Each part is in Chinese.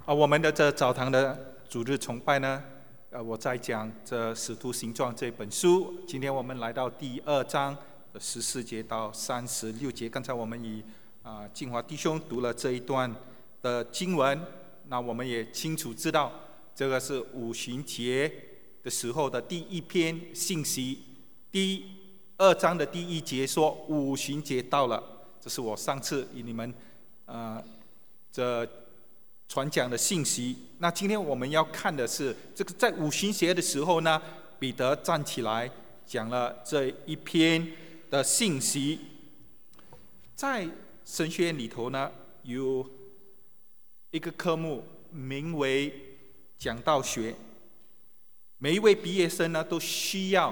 我们的这早堂的主日崇拜呢，我在讲这《使徒行传》这本书。今天我们来到第2章的14节到36节。刚才我们以静华弟兄读了这一段的经文，那我们也清楚知道，这个是五旬节的时候的第一篇信息。第2章的第1节说五旬节到了，这是我上次与你们这传讲的信息。那今天我们要看的是，这个在五旬节的时候呢，彼得站起来讲了这一篇的信息。在神学院里头呢，有一个科目名为讲道学。每一位毕业生呢，都需要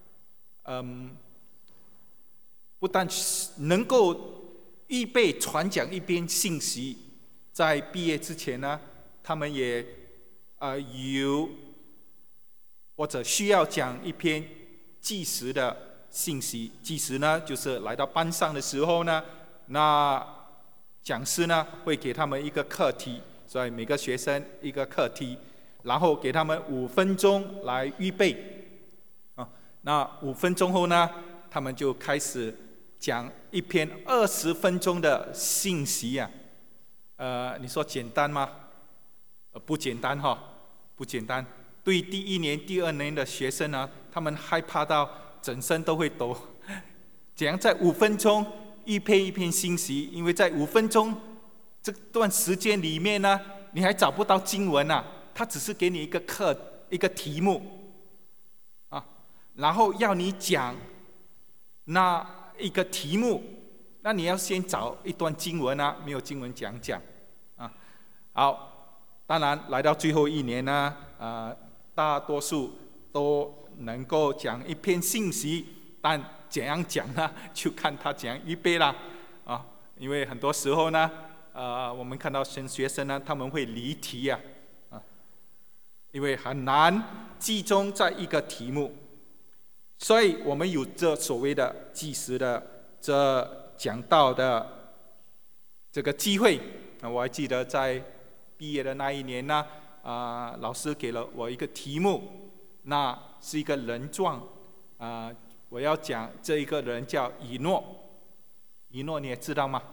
不但能够预备传讲一篇信息，在毕业之前呢，他们也有或者需要讲一篇即时的信息。即时呢，就是来到班上的时候呢，那讲师呢会给他们一个课题，所以每个学生一个课题，然后给他们5分钟来预备。那5分钟后呢，他们就开始讲一篇20分钟的信息啊。你说简单吗？不简单哈，不简单。对第1年、第2年的学生呢，他们害怕到整身都会抖。怎样在5分钟预备一篇信息？因为在5分钟这段时间里面呢，你还找不到经文啊，他只是给你一个题目啊，然后要你讲那一个题目，那你要先找一段经文啊，没有经文讲啊。好，当然来到最后1年呢，大多数都能够讲一篇信息，但怎样讲呢，就看他怎样预备啦啊。因为很多时候呢，我们看到学生呢，他们会离题啊，因为很难集中在一个题目，所以我们有这所谓的即时的这讲道的这个机会。我还记得在毕业的那一年呢，老师给了我一个题目，那是一个人传，我要讲这一个人叫以诺。以诺你也知道吗？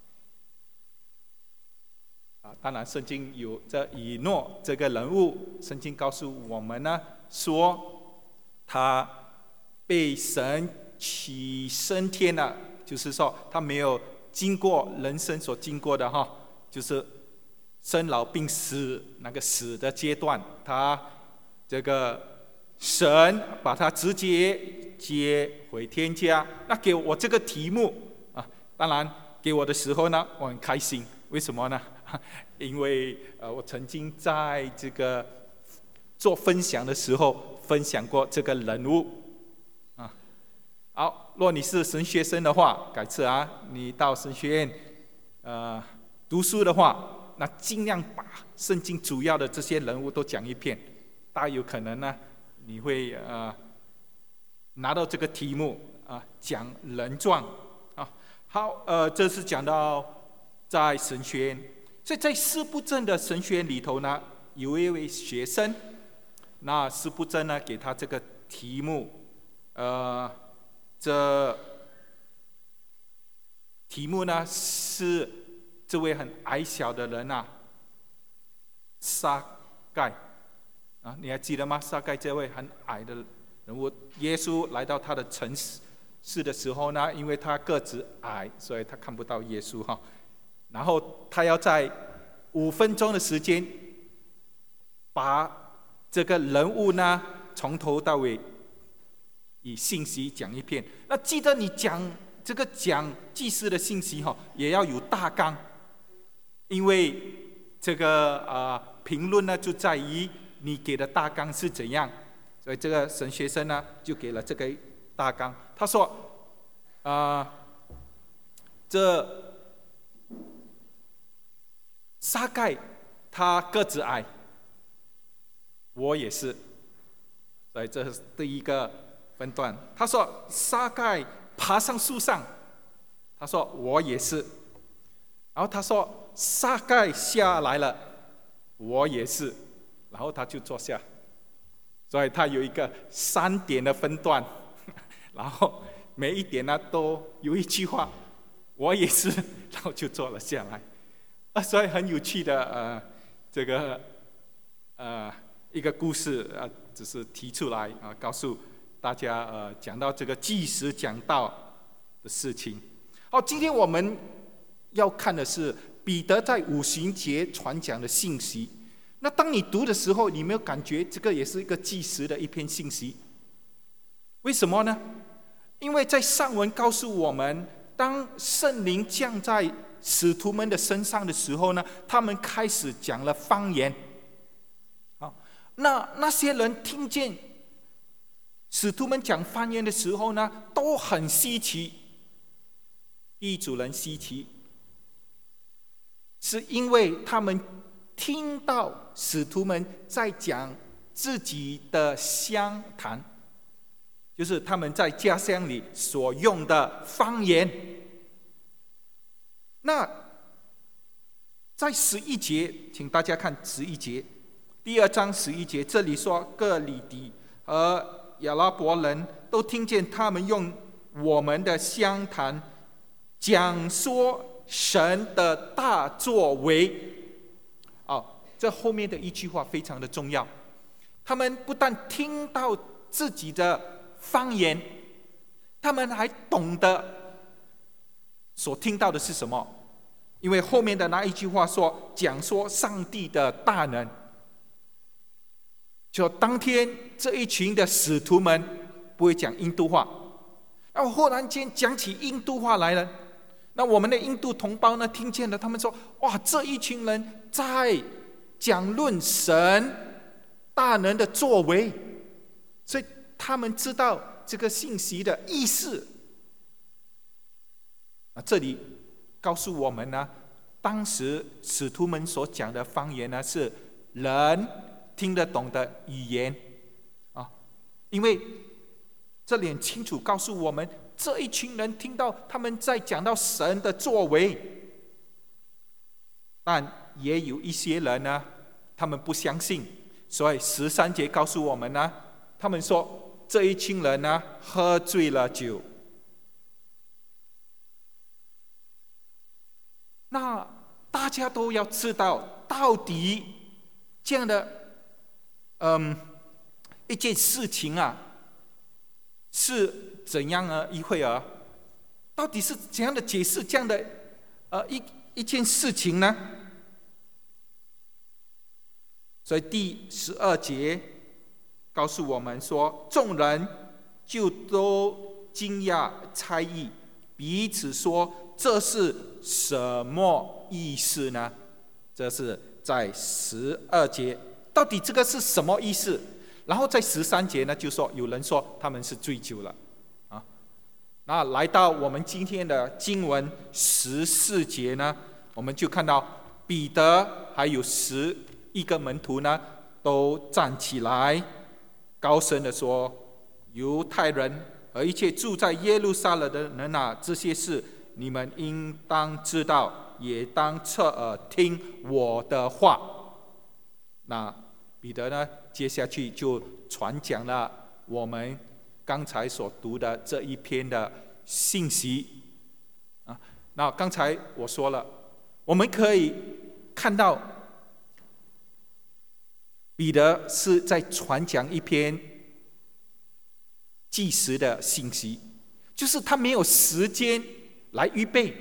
当然圣经有这以诺这个人物，圣经告诉我们呢，说他被神起升天了，就是说他没有经过人生所经过的哈，就是生老病死那个死的阶段，他这个神把他直接接回天家。那给我这个题目啊，当然给我的时候呢，我很开心。为什么呢？因为我曾经在这个做分享的时候分享过这个人物啊。好，若你是神学生的话，改次你到神学院读书的话，那尽量把圣经主要的这些人物都讲一遍，大有可能呢，你会拿到这个题目讲人传啊。好，这是讲到在神学院。所以在司布真的神学院里头呢，有一位学生，那司布真呢给他这个题目，这题目呢是这位很矮小的人撒该你还记得吗？撒该这位很矮的人物，耶稣来到他的城市的时候呢，因为他个子矮，所以他看不到耶稣哈。然后他要在5分钟的时间，把这个人物呢从头到尾以信息讲一遍。那记得你讲祭司的信息也要有大纲，因为这个评论呢就在于你给的大纲是怎样。所以这个神学生呢就给了这个大纲。他说这撒该他个子矮，我也是，所以这是第一个分段。他说撒该爬上树上，他说我也是。然后他说撒该下来了， 我也是。然后他就坐下，所以他有一个3点的分段，然后每一点呢都有一句话，我也是，然后就坐了下来。所以很有趣的这个一个故事只是提出来告诉大家讲到这个即时讲道的事情。好，今天我们要看的是彼得在五旬节传讲的信息。那当你读的时候，你有没有感觉这个也是一个即时的一篇信息？为什么呢？因为在上文告诉我们，当圣灵降在使徒们的身上的时候呢，他们开始讲了方言。那些人听见使徒们讲方言的时候呢，都很稀奇。第一组人稀奇，是因为他们听到使徒们在讲自己的乡谈，就是他们在家乡里所用的方言。那在11节，请大家看11节，第2章11节，这里说各里底和亚拉伯人都听见他们用我们的乡谈讲说神的大作为。这后面的一句话非常的重要，他们不但听到自己的方言，他们还懂得所听到的是什么。因为后面的那一句话说讲说上帝的大能，就当天这一群的使徒们不会讲印度话，然后忽然间讲起印度话来了。那我们的印度同胞呢，听见了，他们说：哇，这一群人在讲论神大能的作为，所以他们知道这个信息的意思。这里告诉我们呢，当时使徒们所讲的方言呢，是人听得懂的语言因为这里很清楚告诉我们，这一群人听到他们在讲到神的作为，但也有一些人呢，他们不相信，所以13节告诉我们呢，他们说这一群人呢喝醉了酒。那大家都要知道，到底这样的一件事情是怎样一回儿？到底是怎样的解释这样的一件事情呢？所以第12节告诉我们说，众人就都惊讶猜疑，彼此说这是什么意思呢？这是在12节，到底这个是什么意思？然后在13节呢，就说有人说他们是醉酒了那来到我们今天的经文14节呢，我们就看到彼得还有11个门徒呢，都站起来高声的说：犹太人和一切住在耶路撒冷的人这些事你们应当知道，也当侧耳听我的话。那彼得呢，接下去就传讲了我们刚才所读的这一篇的信息那刚才我说了，我们可以看到彼得是在传讲一篇即时的信息，就是他没有时间来预备，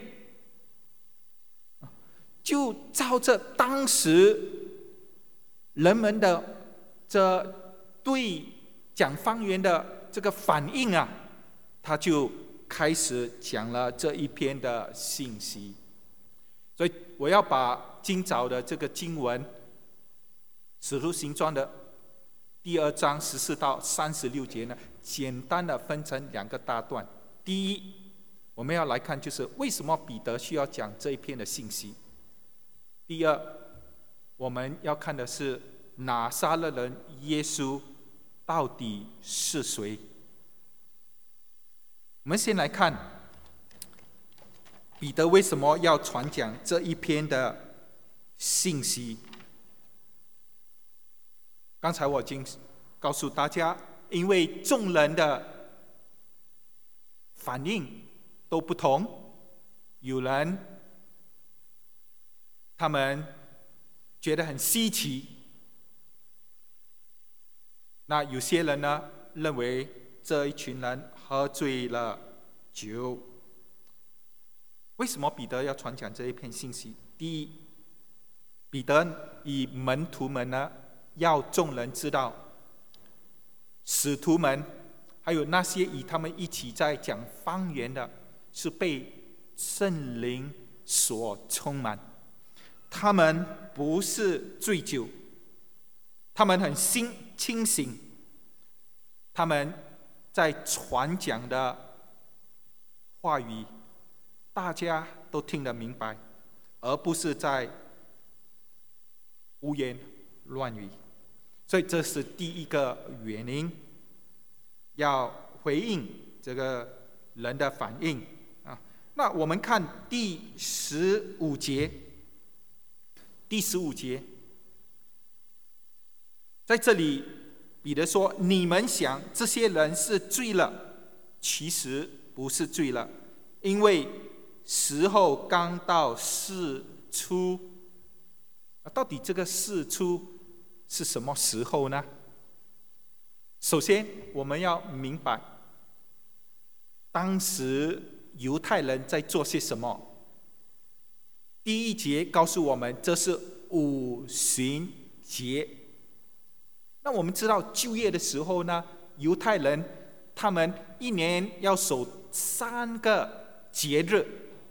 就照着当时人们的这对讲方言的这个反应他就开始讲了这一篇的信息。所以我要把今早的这个经文使徒行传的第2章14到36节呢，简单的分成2个大段。第一，我们要来看就是为什么彼得需要讲这一篇的信息。第二，我们要看的是拿撒勒人耶稣到底是谁。我们先来看彼得为什么要传讲这一篇的信息。 刚才我已经告诉大家，因为众人的反应都不同，有人他们觉得很稀奇，那有些人呢认为这一群人喝醉了酒。为什么彼得要传讲这一篇信息？第一，彼得与门徒们呢，要众人知道，使徒们还有那些与他们一起在讲方言的，是被圣灵所充满。他们不是醉酒，他们很清醒，他们在传讲的话语大家都听得明白，而不是在胡言乱语。所以这是第一个原因，要回应这个人的反应啊。那我们看第15节，在这里彼得说：“你们想这些人是醉了，其实不是醉了，因为时候刚到巳初。”到底这个巳初是什么时候呢？首先我们要明白，当时犹太人在做些什么。第一节告诉我们，这是五旬节。那我们知道旧约的时候呢，犹太人他们一年要守3个节日，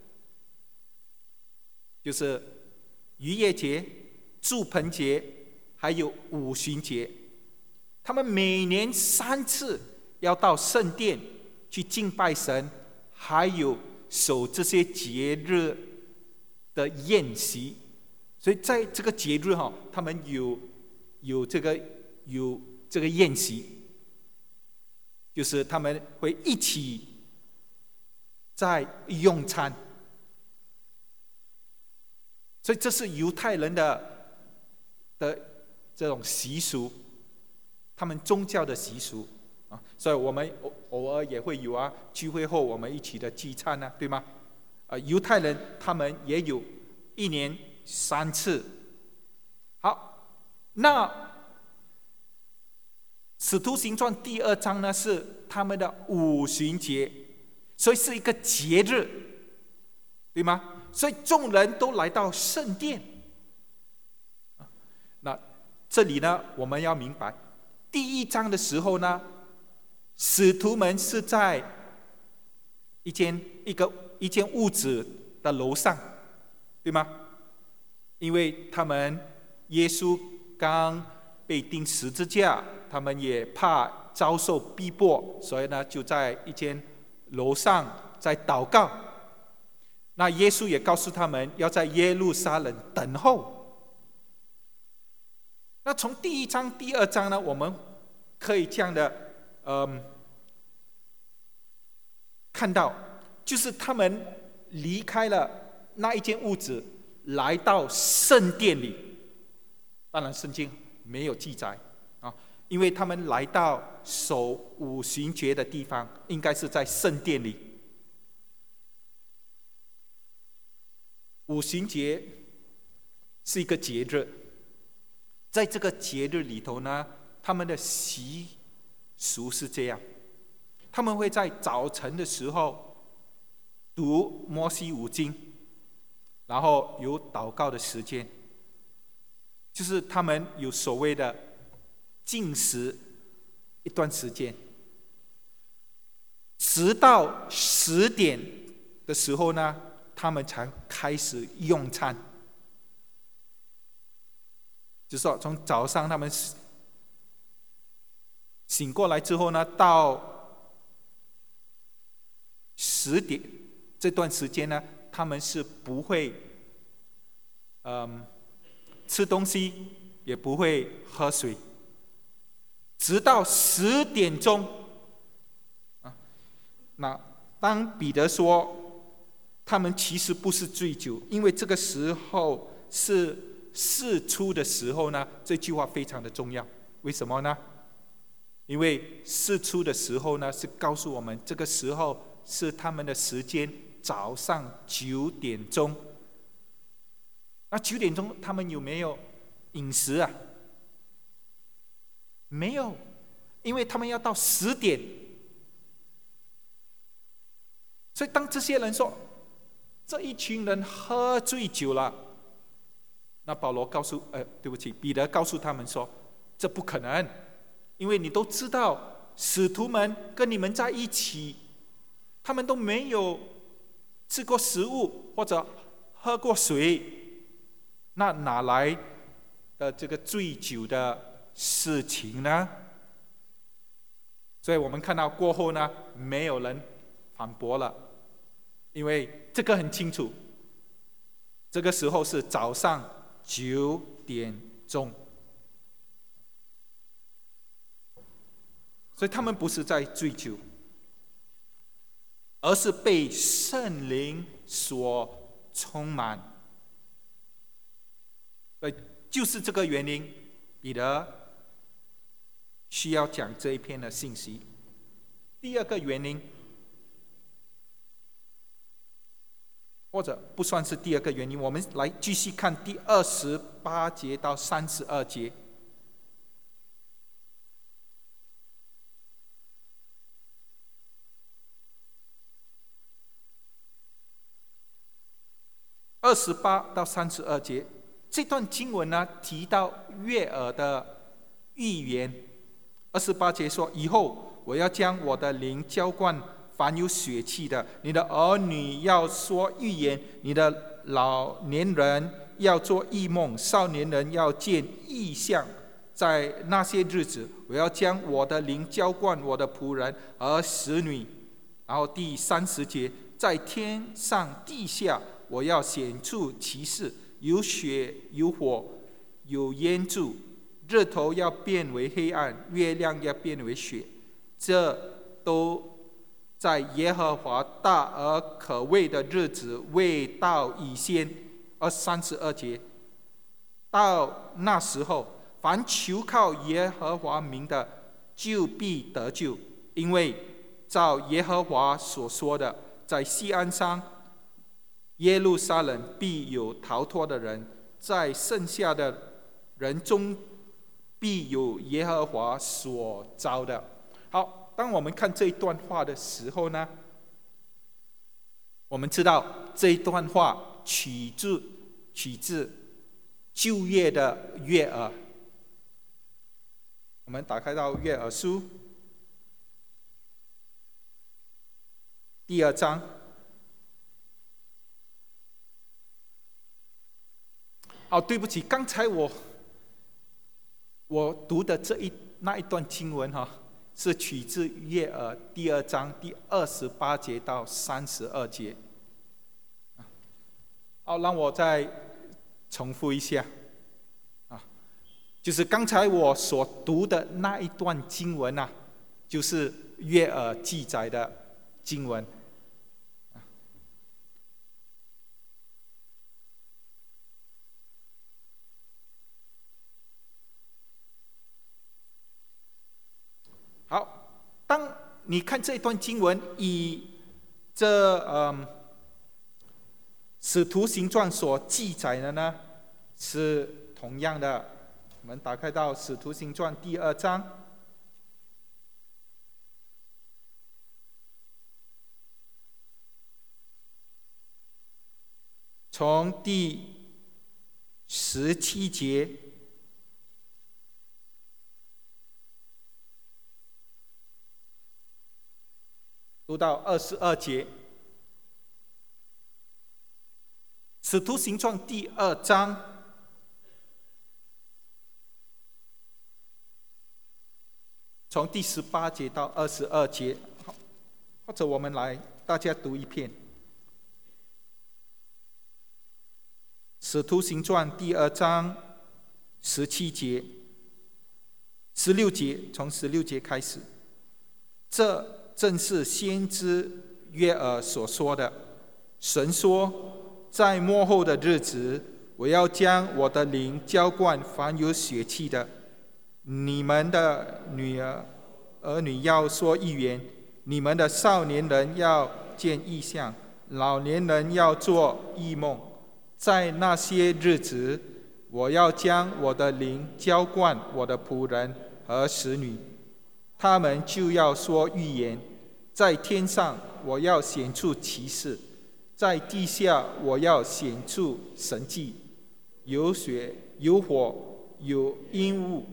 就是逾越节、住棚节还有五旬节。他们每年3次要到圣殿去敬拜神，还有守这些节日的宴席。所以在这个节日他们有这个宴席，就是他们会一起在用餐。所以这是犹太人的这种习俗，他们宗教的习俗啊。所以我们偶尔也会有聚会后我们一起的聚餐对吗？犹太人他们也有1年3次。好，那使徒行传第2章呢，是他们的五旬节，所以是一个节日，对吗？所以众人都来到圣殿。那这里呢，我们要明白，第1章的时候呢，使徒们是在一间屋子的楼上，对吗？因为他们耶稣刚被钉十字架，他们也怕遭受逼迫，所以呢就在一间楼上在祷告。那耶稣也告诉他们要在耶路撒冷等候。那从第1章第2章呢，我们可以这样的看到，就是他们离开了那一间屋子，来到圣殿里。当然圣经没有记载因为他们来到守五旬节的地方，应该是在圣殿里。五旬节是一个节日，在这个节日里头呢，他们的习俗是这样：他们会在早晨的时候读摩西五经，然后有祷告的时间，就是他们有所谓的禁食一段时间，直到10点的时候呢，他们才开始用餐。就是说从早上他们醒过来之后呢，到10点这段时间呢，他们是不会吃东西，也不会喝水，直到10点钟那当彼得说他们其实不是醉酒，因为这个时候是巳初的时候呢，这句话非常的重要。 为什么呢？因为释出的时候呢，是告诉我们这个时候是他们的时间，早上9点钟。那9点钟他们有没有饮食啊？没有，因为他们要到10点。所以当这些人说这一群人喝醉酒了，那彼得告诉他们说，这不可能，因为你都知道使徒们跟你们在一起，他们都没有吃过食物或者喝过水，那哪来的这个醉酒的事情呢？所以我们看到过后呢，没有人反驳了，因为这个很清楚，这个时候是早上9点钟，所以他们不是在醉酒，而是被圣灵所充满。所以就是这个原因，彼得需要讲这一篇的信息。第二个原因，或者不算是第二个原因，我们来继续看第28节到32节。28到32节，这段经文呢提到悦耳的预言。28节说：“以后我要将我的灵浇灌凡有血气的，你的儿女要说预言，你的老年人要做异梦，少年人要见异象。在那些日子，我要将我的灵浇灌我的仆人和使女。”然后第30节，在天上地下，我要显出奇事，有血有火有烟柱，日头要变为黑暗，月亮要变为血，这都在耶和华大而可畏的日子未到以先。32节，到那时候，凡求靠耶和华名的，就必得救，因为照耶和华所说的，在锡安山耶路撒冷必有逃脱的人，在剩下的人中必有耶和华所召的。好，当我们看这一段话的时候呢，我们知道这一段话取自旧约的约珥。我们打开到约珥书第2章。对不起，刚才我读的那一段经文是取自约珥第2章第28节到32节。让我再重复一下，就是刚才我所读的那一段经文就是约珥记载的经文。好，当你看这段经文，以使徒行传所记载的呢，是同样的。我们打开到使徒行传第2章，从第17节读到22节。使徒行传第2章从第18节到22节，或者我们来大家读一遍。使徒行传第2章17节、16节，从16节开始。这正是先知约珥所说的。神说，在末后的日子，我要将我的灵浇灌凡有血气的。 你们的儿女要说预言，你们的少年人要见异象，老年人要做异梦。在那些日子，我要将我的灵浇灌我的仆人和使女，他们就要说预言。在天上，我要显出奇事；在地下，我要显出神迹。有雪，有火，有阴雾。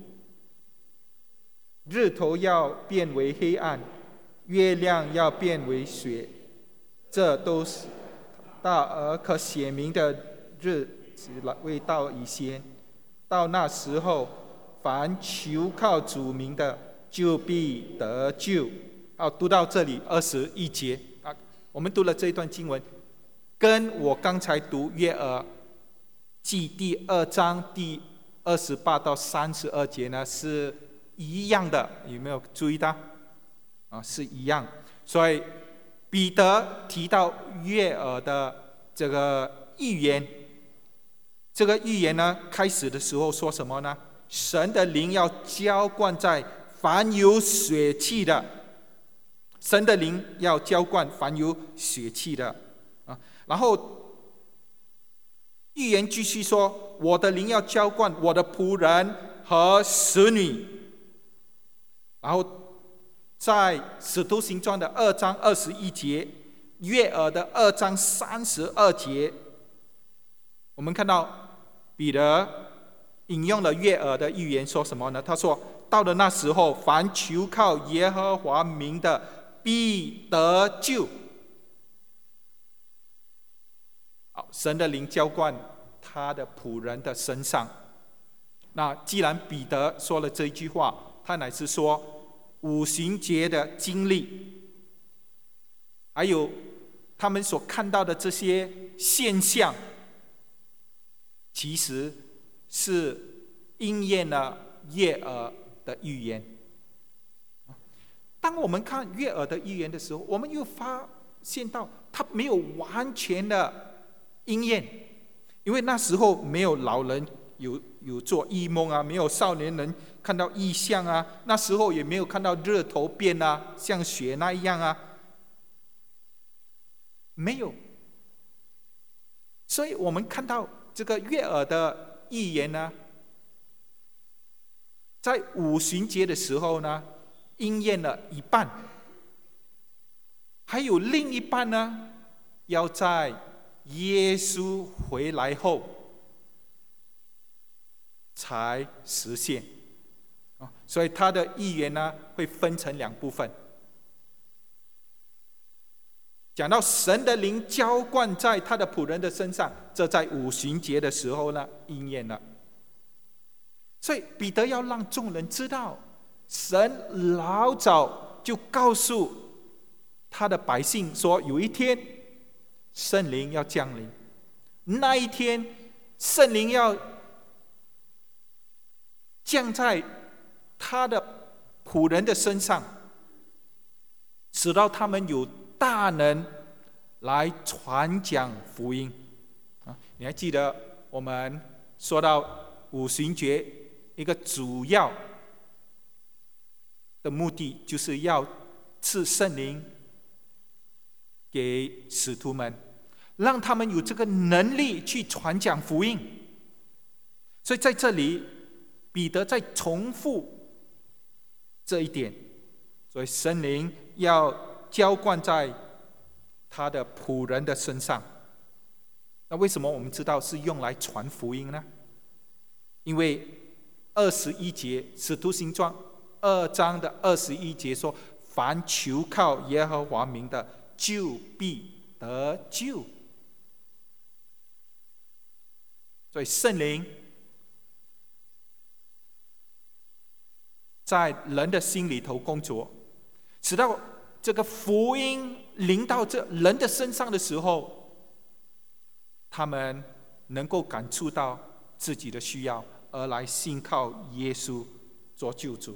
日头要变为黑暗，月亮要变为血，这都是大而可显明的日子未到以先。到那时候，凡求靠主名的，就必得救。读到这里21节我们读了这一段经文，跟我刚才读约珥记第2章第28到32节呢是一样的，有没有注意到？是一样。所以彼得提到约珥的这个预言，这个预言呢，开始的时候说什么呢？神的灵要浇灌在凡有血气的，神的灵要浇灌凡有血气的然后预言继续说，我的灵要浇灌我的仆人和使女。然后在使徒行传的2章21节，约珥的2章32节，我们看到彼得引用了约珥的预言，说什么呢？他说，到了那时候，凡求靠耶和华名的，必得救。神的灵浇灌他的仆人的身上。那既然彼得说了这一句话，他乃是说五旬节的经历，还有他们所看到的这些现象，其实是应验了约珥的预言。当我们看约珥的预言的时候，我们又发现到他没有完全的应验，因为那时候没有老人有做异梦没有少年人看到异象那时候也没有看到日头变像雪那样没有。所以我们看到这个约珥的预言呢，在五旬节的时候呢，应验了一半，还有另一半呢，要在耶稣回来后才实现。所以他的预言呢，会分成2部分。讲到神的灵浇灌在他的仆人的身上，这在五旬节的时候呢，应验了。所以彼得要让众人知道，神老早就告诉他的百姓说，有一天圣灵要降临，那一天圣灵要降在他的仆人的身上，使到他们有大能来传讲福音你还记得我们说到五旬节一个主要的目的，就是要赐圣灵给使徒们，让他们有这个能力去传讲福音。所以在这里彼得在重复这一点，所以圣灵要浇灌在他的仆人的身上。那为什么我们知道是用来传福音呢？因为21节使徒行传2章的21节说，凡求靠耶和华名的，就必得救。所以圣灵在人的心里头工作，直到这个福音临到这人的身上的时候，他们能够感触到自己的需要，而来信靠耶稣做救主。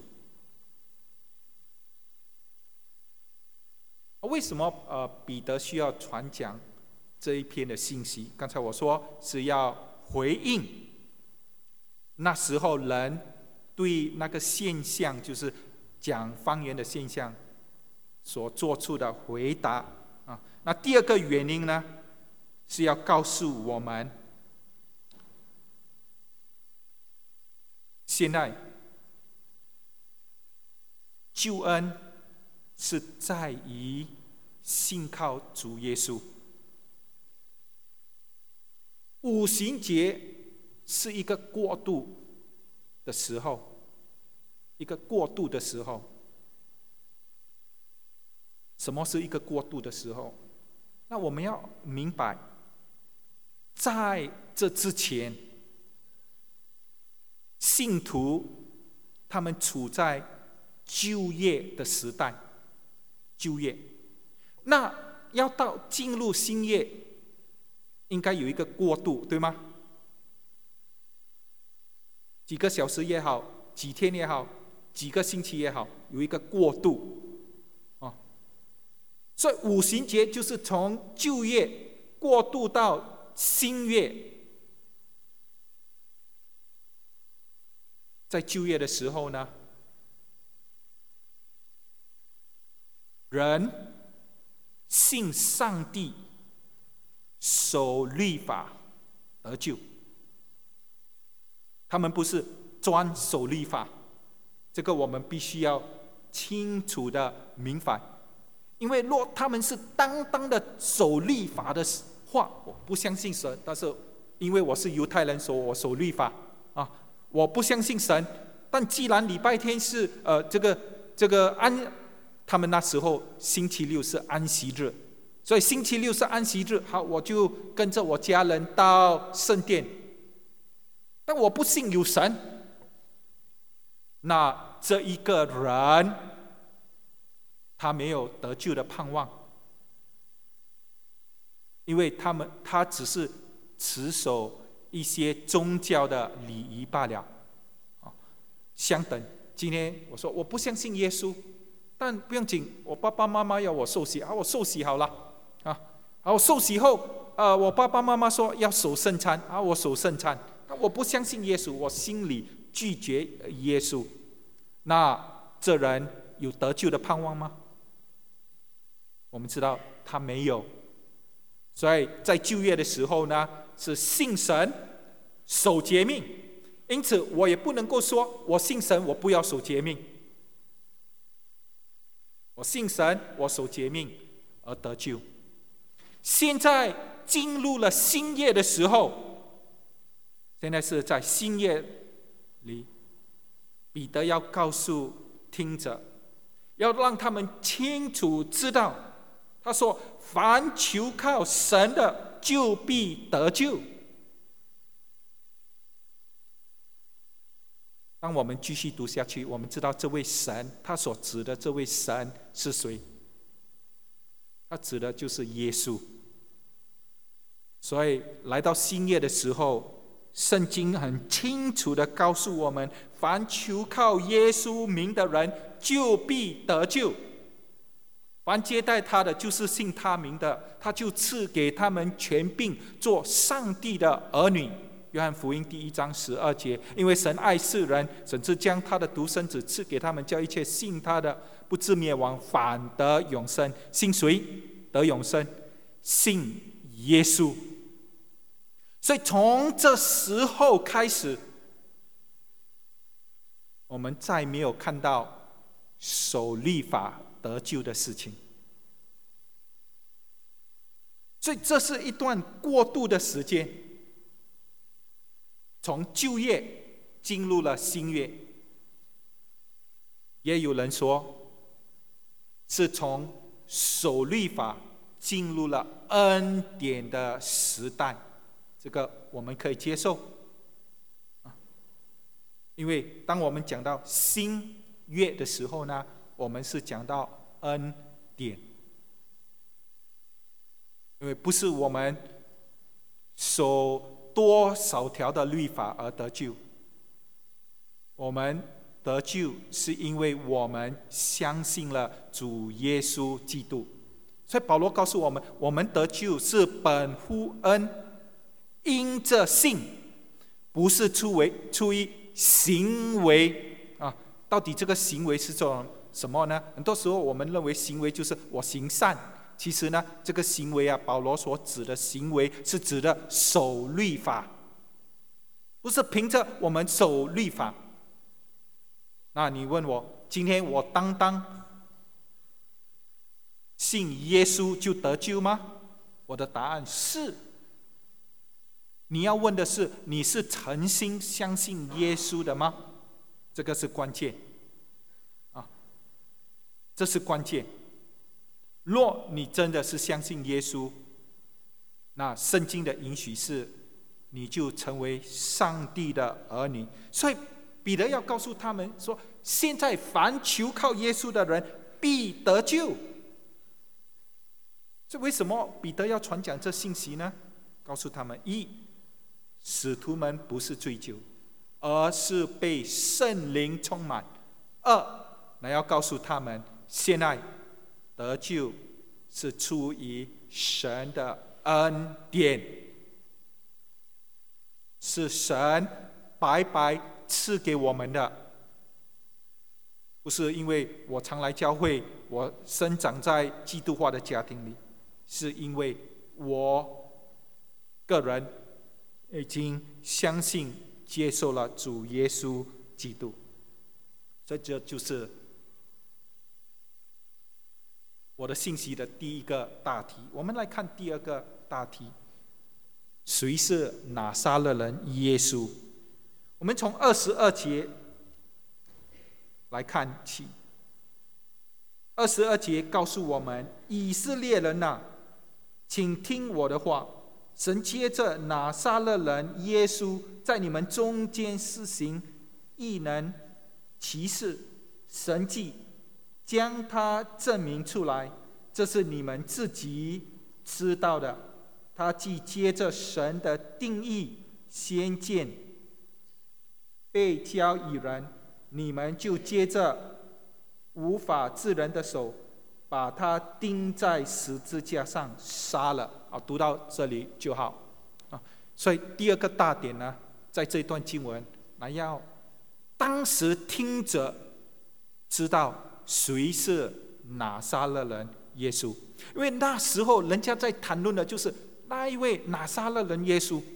为什么彼得需要传讲这一篇的信息？刚才我说是要回应那时候人对那个现象，就是讲方言的现象所做出的回答啊。那第二个原因呢，是要告诉我们，现在救恩是在于信靠主耶稣。五旬节是一个过渡的时候，一个过渡的时候。什么是一个过渡的时候？那我们要明白，在这之前，信徒他们处在旧约的时代，旧约。那要到进入新约，应该有一个过渡，对吗？几个小时也好，几天也好，几个星期也好，有一个过渡。所以五旬节就是从旧约过渡到新约。在旧约的时候呢，人信上帝，守律法得救。他们不是专守律法，这个我们必须要清楚的明白。因为若他们是当的守律法的话，我不相信神。但是因为我是犹太人，所以我守律法啊，我不相信神。但既然礼拜天是他们那时候星期六是安息日，所以星期六是安息日，好，我就跟着我家人到圣殿。但我不信有神，那这一个人他没有得救的盼望，因为他只是持守一些宗教的礼仪罢了。相等，今天我说我不相信耶稣，但不用紧，我爸爸妈妈要我受洗啊，我受洗好了啊。我受洗后，我爸爸妈妈说要守圣餐啊，我守圣餐。但我不相信耶稣，我心里拒绝耶稣。那这人有得救的盼望吗？我们知道他没有。所以在旧约的时候呢，是信神，守诫命。因此我也不能够说我信神，我不要守诫命。我信神，我守诫命而得救。现在进入了新约的时候，现在是在新约里，彼得要告诉听者，要让他们清楚知道，他说凡求靠神的，就必得救。当我们继续读下去，我们知道这位神，他所指的这位神是谁？他指的就是耶稣。所以来到新约的时候，圣经很清楚地告诉我们，凡求靠耶稣名的人，就必得救。凡接待他的，就是信他名的，他就赐给他们权柄，做上帝的儿女。约翰福音第1章12节，因为神爱世人，甚至将他的独生子赐给他们，叫一切信他的不至灭亡，反得永生。信谁得永生？信耶稣。所以从这时候开始，我们再没有看到守律法得救的事情。所以这是一段过渡的时间，从旧约进入了新约。也有人说，是从守律法进入了恩典的时代，这个我们可以接受。因为当我们讲到新约的时候呢，我们是讲到恩典，因为不是我们守多少条的律法而得救，我们得救是因为我们相信了主耶稣基督。所以保罗告诉我们，我们得救是本乎恩，因着信，不是出于行为啊，到底这个行为是做什么呢？很多时候我们认为行为就是我行善，其实呢，这个行为啊，保罗所指的行为是指的守律法，不是凭着我们守律法。那你问我，今天我单信耶稣就得救吗？我的答案是。你要问的是，你是诚心相信耶稣的吗？这个是关键啊，这是关键。若你真的是相信耶稣，那圣经的允许是，你就成为上帝的儿女。所以彼得要告诉他们说，现在凡求靠耶稣的人必得救。这为什么彼得要传讲这信息呢？告诉他们：一，使徒们不是醉酒，而是被圣灵充满；二，那要告诉他们，现在得救是出于神的恩典，是神白白赐给我们的，不是因为我常来教会，我生长在基督化的家庭里，是因为我个人已经相信接受了主耶稣基督。所以这就是我的信息的第一个大题。我们来看第二个大题，谁是拿撒勒人耶稣？我们从22节来看起。22节告诉我们，以色列人啊，请听我的话，神接着拿撒勒人耶稣在你们中间施行异能、奇事、神迹，将他证明出来，这是你们自己知道的。他既接着神的定义先见被交与人，你们就接着无法治人的手，把他钉在十字架上杀了。读到这里就好。所以第二个大点呢，在这段经文，那要当时听者知道谁是拿撒勒人耶稣，因为那时候人家在谈论的就是那一位拿撒勒人耶稣。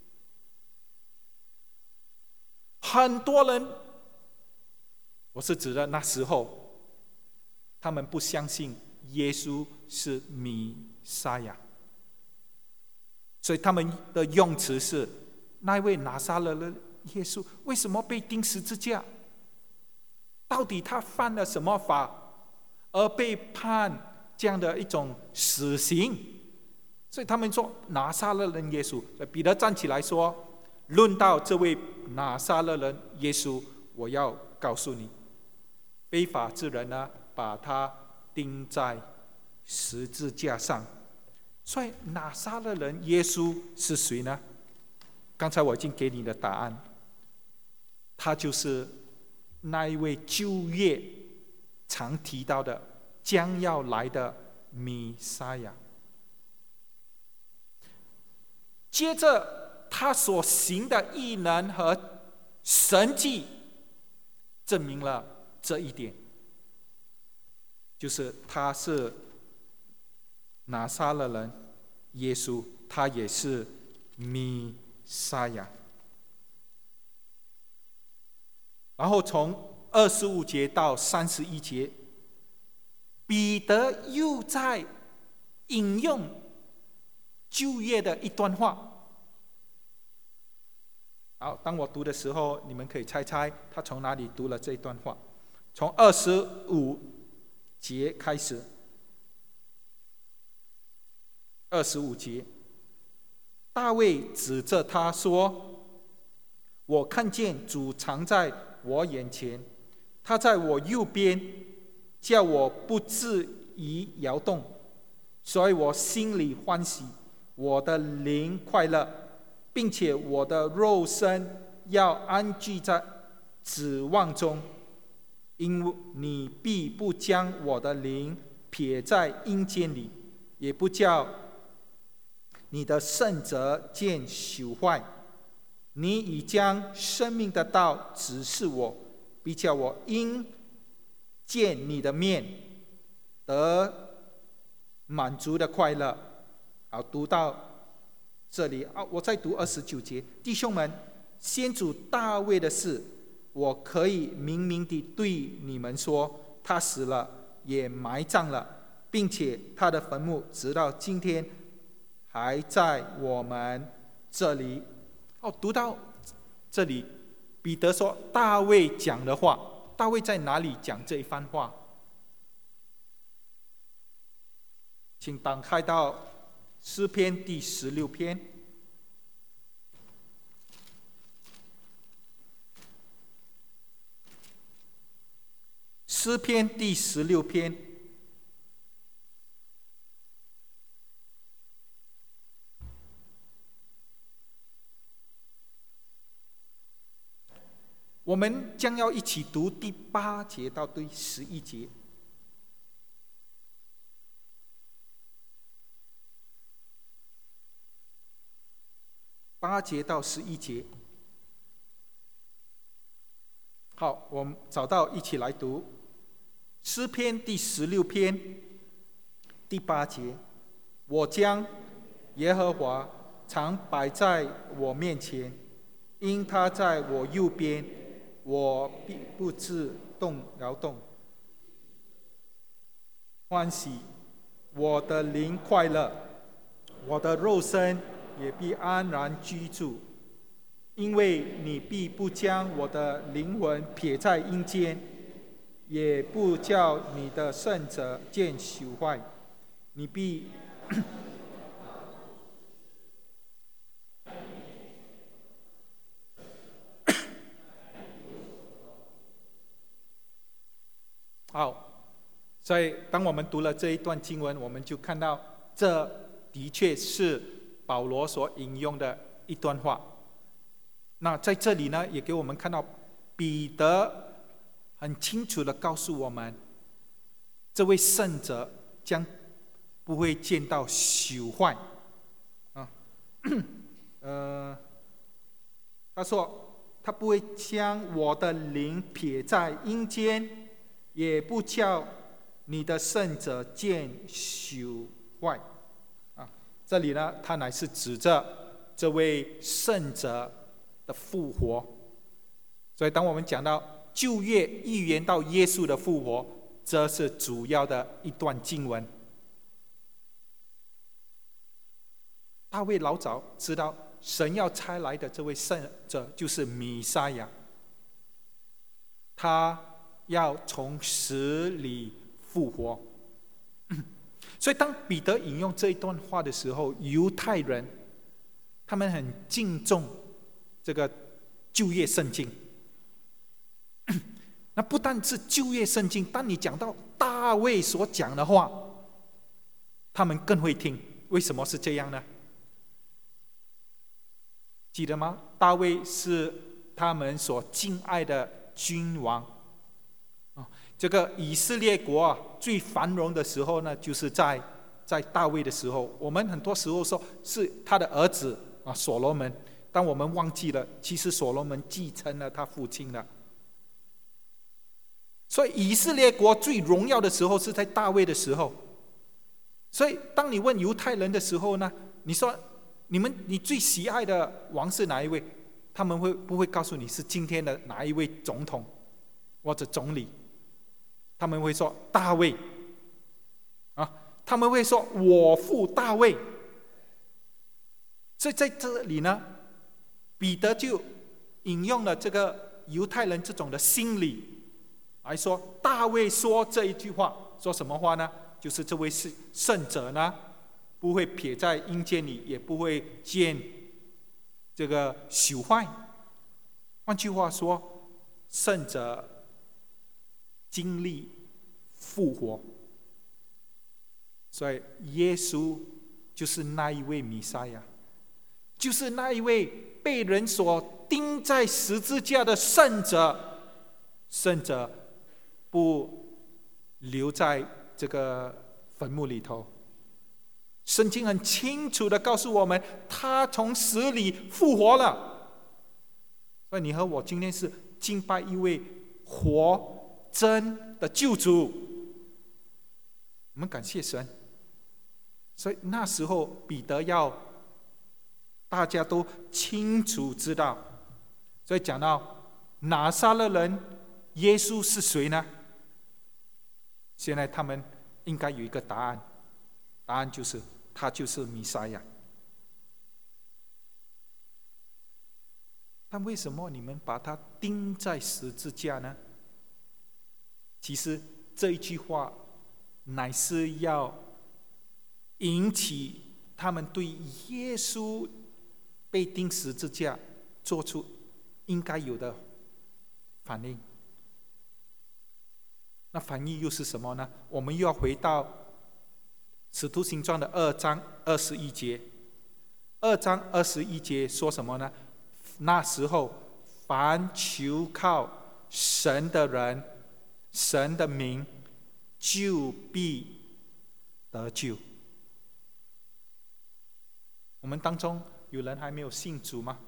很多人，我是指的那时候，他们不相信耶稣是弥赛亚，所以他们的用词是那一位拿撒勒人耶稣为什么被钉十字架？到底他犯了什么法而被判这样的一种死刑？所以他们说拿撒勒人耶稣。彼得站起来说，论到这位拿撒勒人耶稣，我要告诉你，非法之人呢，把他钉在十字架上。所以拿撒勒人耶稣是谁呢？刚才我已经给你的答案，他就是那一位旧约常提到的将要来的弥赛亚。接着他所行的异能和神迹证明了这一点，就是他是拿撒勒人耶稣，他也是弥赛亚。然后从25节到31节，彼得又在引用旧约的一段话。好，当我读的时候，你们可以猜猜他从哪里读了这段话。从25节开始。25节，大卫指着他说：“我看见主常在我眼前，他在我右边，叫我不至于摇动，所以我心里欢喜，我的灵快乐，并且我的肉身要安居在指望中，因为你必不将我的灵撇在阴间里，也不叫你的圣者见朽坏。 你已将生命的道指示我，比较我因见你的面得满足的快乐。好，读到这里我再读29节。弟兄们，先祖大卫的事，我可以明明地对你们说，他死了，也埋葬了，并且他的坟墓直到今天还在我们这里。读到这里，彼得说大卫讲的话。大卫在哪里讲这一番话？请打开到诗篇第16篇。诗篇第16篇。我们将要一起读第8节到第11节。8节到11节。好，我们找到一起来读。诗篇第16篇第8节：我将耶和华常摆在我面前，因他在我右边，我必不致摇动。欢喜，我的灵快乐，我的肉身也必安然居住，因为你必不将我的灵魂撇在阴间，也不叫你的圣者见朽坏。你必好，所以当我们读了这一段经文，我们就看到这的确是保罗所引用的一段话。那在这里呢，也给我们看到彼得很清楚地告诉我们，这位圣者将不会见到朽坏。他说他不会将我的灵撇在阴间，也不叫你的圣者见朽坏。这里呢，他乃是指着这位圣者的复活。所以当我们讲到旧约预言到耶稣的复活，这是主要的一段经文。大卫老早知道神要差来的这位圣者就是弥赛亚，他要从死里复活。所以当彼得引用这一段话的时候，犹太人他们很敬重这个旧约圣经。那不但是旧约圣经，当你讲到大卫所讲的话，他们更会听。为什么是这样呢？记得吗？大卫是他们所敬爱的君王。这个以色列国最繁荣的时候呢，就是在大卫的时候。我们很多时候说是他的儿子所罗门，但我们忘记了，其实所罗门继承了他父亲了。所以以色列国最荣耀的时候是在大卫的时候。所以当你问犹太人的时候呢，你说你最喜爱的王是哪一位？他们不会告诉你是今天的哪一位总统或者总理，他们会说大卫他们会说我父大卫。所以在这里呢，彼得就引用了这个犹太人这种的心理来说，大卫说这一句话，说什么话呢？就是这位是圣者呢，不会撇在阴间里，也不会见这个朽坏。换句话说，圣者经历复活。所以耶稣就是那一位弥赛亚，就是那一位被人所钉在十字架的圣者。圣者不留在这个坟墓里头。圣经很清楚地告诉我们，他从死里复活了。 所以你和我今天是敬拜一位活真的救主，我们感谢神。所以那时候彼得要大家都清楚知道，所以讲到拿撒勒人耶稣是谁呢？现在他们应该有一个答案，答案就是他就是弥赛亚。但为什么你们把他钉在十字架呢？其实这一句话乃是要引起他们对耶稣被钉十字架做出应该有的反应。那反应又是什么呢？我们又要回到使徒行传的2章21节。2章21节说什么呢？那时候凡求靠神的人，神的名就必得救。我们当中有人还没有信主吗？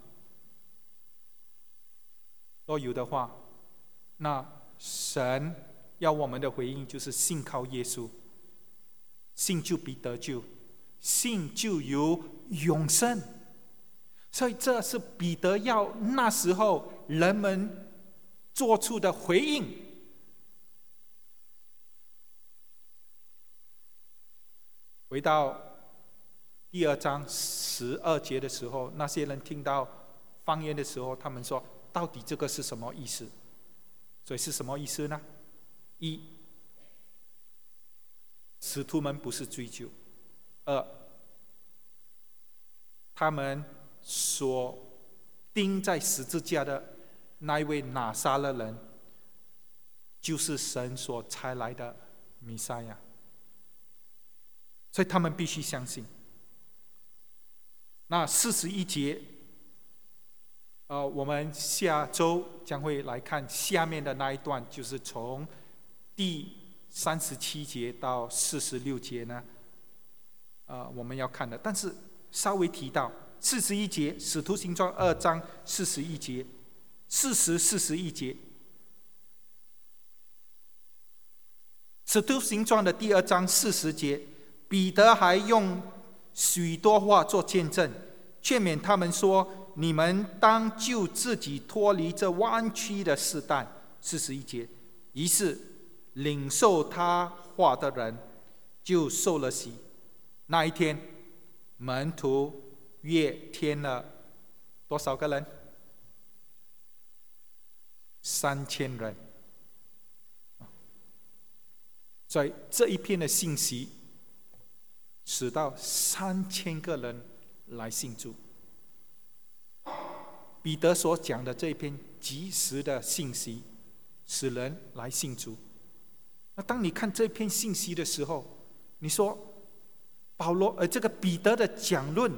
若有的话，那神要我们的回应就是信靠耶稣，信就必得救，信就有永生。所以这是彼得要那时候人们做出的回应。回到第2章12节的时候，那些人听到方言的时候，他们说到底这个是什么意思？所以是什么意思呢？一，使徒们不是追究；二，他们所钉在十字架的那一位拿撒勒人，就是神所差来的弥赛亚，所以他们必须相信。那41节，我们下周将会来看下面的那一段，就是从第37节到46节呢，我们要看的。但是稍微提到41节，使徒行传2章41节，41节，使徒行传的第2章40节，彼得还用许多话做见证，劝勉他们说：你们当救自己脱离这弯曲的世代。41节，于是领受他话的人就受了洗。那一天，门徒约添了多少个人？3000人。所以这一篇的信息使到3000个人来信主。彼得所讲的这一篇及时的信息，使人来信主。那当你看这篇信息的时候，你说这个彼得的讲论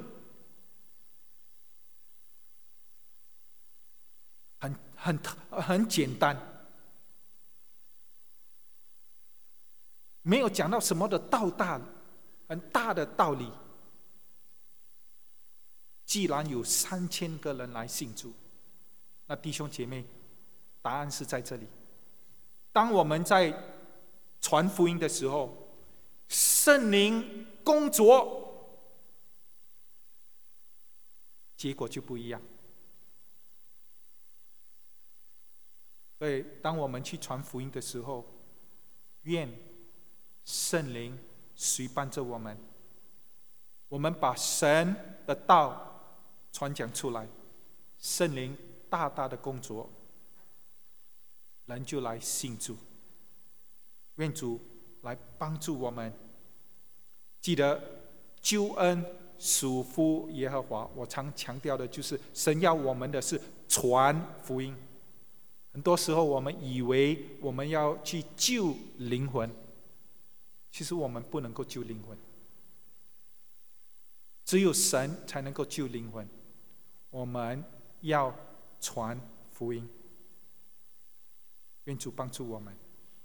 很简单，没有讲到什么的很大的道理。既然有3000个人来信主，那弟兄姐妹，答案是在这里。当我们在传福音的时候，圣灵工作，结果就不一样。所以当我们去传福音的时候，愿圣灵随伴着我们，我们把神的道传讲出来，圣灵大大的工作，人就来信主。愿主来帮助我们。记得救恩属乎耶和华，我常强调的就是神要我们的是传福音。很多时候我们以为我们要去救灵魂，其实我们不能够救灵魂，只有神才能够救灵魂。我们要传福音，愿主帮助我们。